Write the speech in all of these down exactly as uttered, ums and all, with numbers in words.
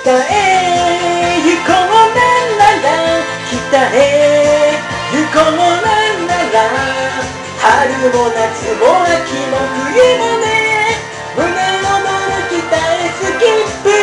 北へ行こうなんなら、北へ行こうなんなら、春も夏も秋も冬もね、胸躍る北へスキップ。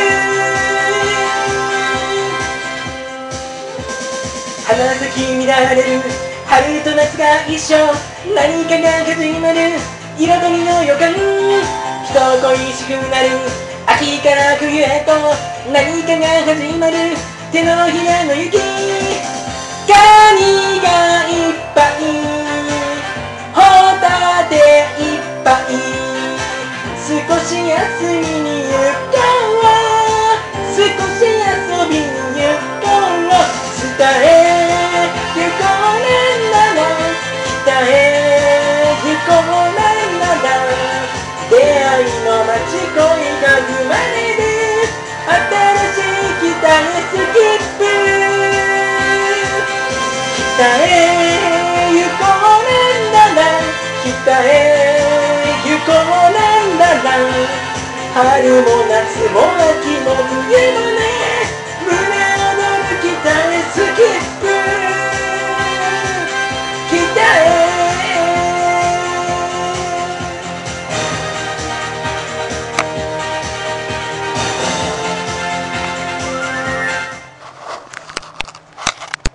花咲き乱れる春と夏が一緒、何かが始まる彩りの予感、人恋しくなる秋から冬へと、何かが始まる手のひらの雪、カニがいっぱい、ホタテいっぱい、少し休みに行こう、少し遊びに行こう、北へ行こうなんなら、北へ行こうなんなら、出会いの街恋が生まれる、新しい北へスキップ。北へ行こうなんなら、北へ行こうなんなら、春も夏も秋も冬も